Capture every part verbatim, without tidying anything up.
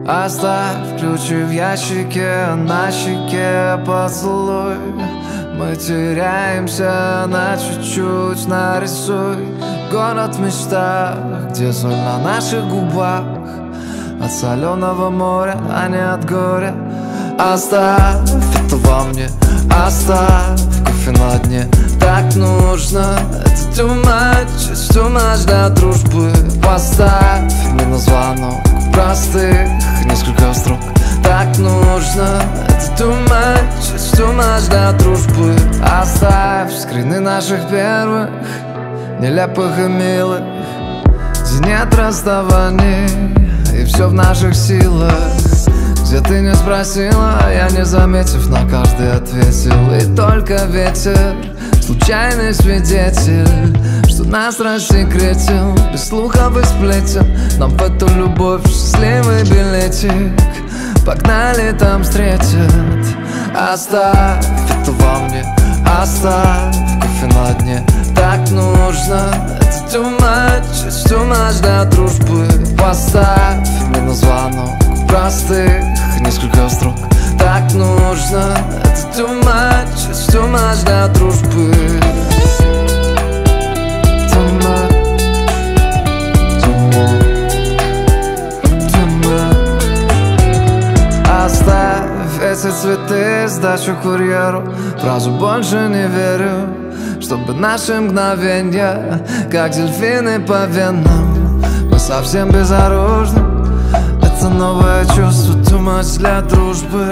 Оставь ключи в ящике, на щеке поцелуй. Мы теряемся на чуть-чуть, нарисуй город в мечтах, где соль на наших губах, от соленого моря, а не от горя. Оставь это во мне, оставь кофе на дне. Так нужно, это too much, it's too much для дружбы. Поставь мне на звонок простых несколько строк. Так нужно, это too much, it's too much для дружбы. Оставь скрины наших первых, нелепых и милых, где нет расставаний, и все в наших силах. Где ты не спросила, а я не заметив на каждый ответил. И только ветер, случайный свидетель, что нас рассекретил, без слухов и сплетен. Нам в эту любовь счастливый билетик, погнали, там встретят. Оставь это во мне, оставь кофе на дне. Так нужно, это too much, it's too much для дружбы. Поставь мне на звонок простых несколько строк. Так нужно, это too much, it's too much для дружбы. Too much, too much, too much. Оставь эти цветы, сдачу курьеру. Фразу больше не верю, чтобы наши мгновенья, как дельфины по венам, мы совсем безоружны. Это новое чувство, too much для дружбы.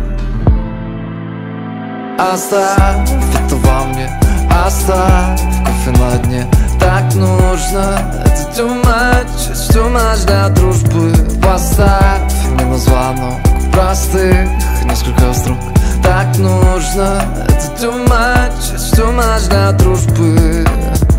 Оставь это во мне, оставь кофе на дне. Так нужно, это too much, it's too much для дружбы. Поставь мне на звонок простых несколько строк. Так нужно, это too much, it's too much для дружбы.